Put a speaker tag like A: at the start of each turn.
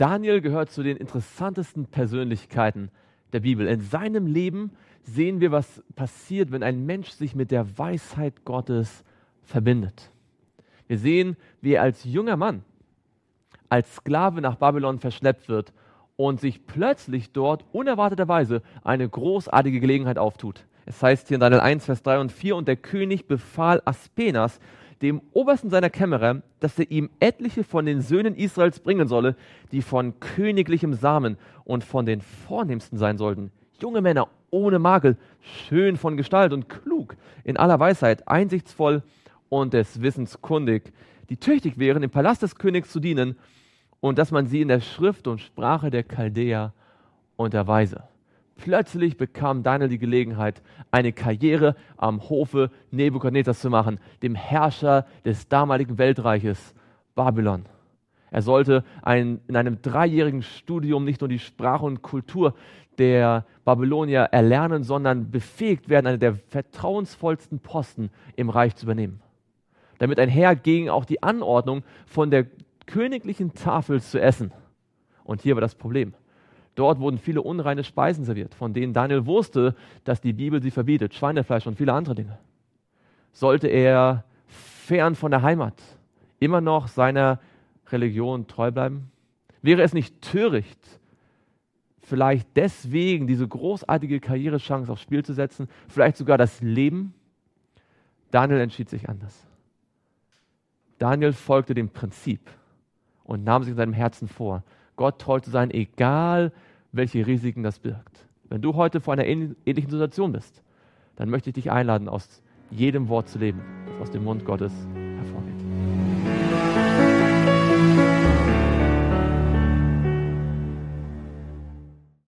A: Daniel gehört zu den interessantesten Persönlichkeiten der Bibel. In seinem Leben sehen wir, was passiert, wenn ein Mensch sich mit der Weisheit Gottes verbindet. Wir sehen, wie er als junger Mann, als Sklave nach Babylon verschleppt wird und sich plötzlich dort unerwarteterweise eine großartige Gelegenheit auftut. Es heißt hier in Daniel 1, Vers 3 und 4, und der König befahl Aspenas, dem Obersten seiner Kämmerer, dass er ihm etliche von den Söhnen Israels bringen solle, die von königlichem Samen und von den Vornehmsten sein sollten. Junge Männer ohne Makel, schön von Gestalt und klug, in aller Weisheit, einsichtsvoll und des Wissens kundig, die tüchtig wären, im Palast des Königs zu dienen, und dass man sie in der Schrift und Sprache der Chaldäer unterweise. Plötzlich bekam Daniel die Gelegenheit, eine Karriere am Hofe Nebukadnezars zu machen, dem Herrscher des damaligen Weltreiches Babylon. Er sollte in einem 3-jährigen Studium nicht nur die Sprache und Kultur der Babylonier erlernen, sondern befähigt werden, einen der vertrauensvollsten Posten im Reich zu übernehmen. Damit einher ging auch die Anordnung, von der königlichen Tafel zu essen. Und hier war das Problem. Dort wurden viele unreine Speisen serviert, von denen Daniel wusste, dass die Bibel sie verbietet, Schweinefleisch und viele andere Dinge. Sollte er fern von der Heimat immer noch seiner Religion treu bleiben? Wäre es nicht töricht, vielleicht deswegen diese großartige Karrierechance aufs Spiel zu setzen, vielleicht sogar das Leben? Daniel entschied sich anders. Daniel folgte dem Prinzip und nahm sich in seinem Herzen vor, Gott treu zu sein, egal welche Risiken das birgt. Wenn du heute vor einer ähnlichen Situation bist, dann möchte ich dich einladen, aus jedem Wort zu leben, das aus dem Mund Gottes hervorgeht.